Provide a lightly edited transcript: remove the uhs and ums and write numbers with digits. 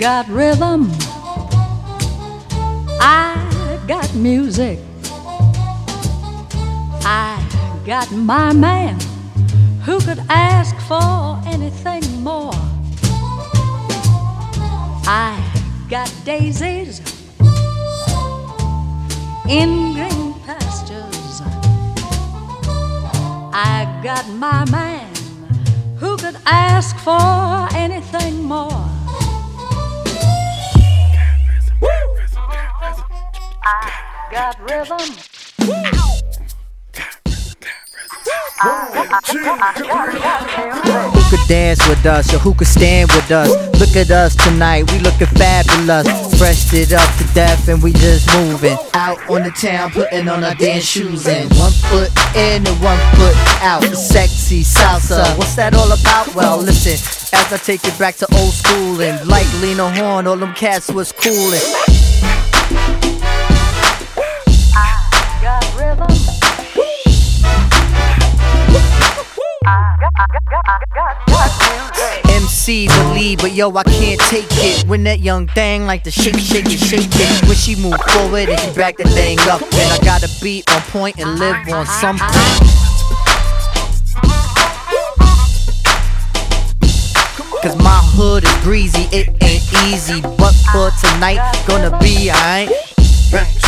got rhythm, I got music, I got my man. Who could ask for anything more? I got daisies in green pastures, I got my man. Who could ask for anything more? I got rhythm. Who could dance with us or who could stand with us? Look at us tonight, we looking fabulous. Freshed it up to death and we just moving. Out on the town, putting on our dance shoes in. 1 foot in and 1 foot out. Sexy salsa, what's that all about? Well, listen, as I take it back to old school and like Lena Horne, all them cats was coolin'. I got rhythm. MC the lead, but yo, I can't take it when that young thing like to shake, shake it, shake it. When she move forward and she back the thing up, and I gotta be on point and live on something. Cause my hood is breezy, it ain't easy, but for tonight, gonna be alright.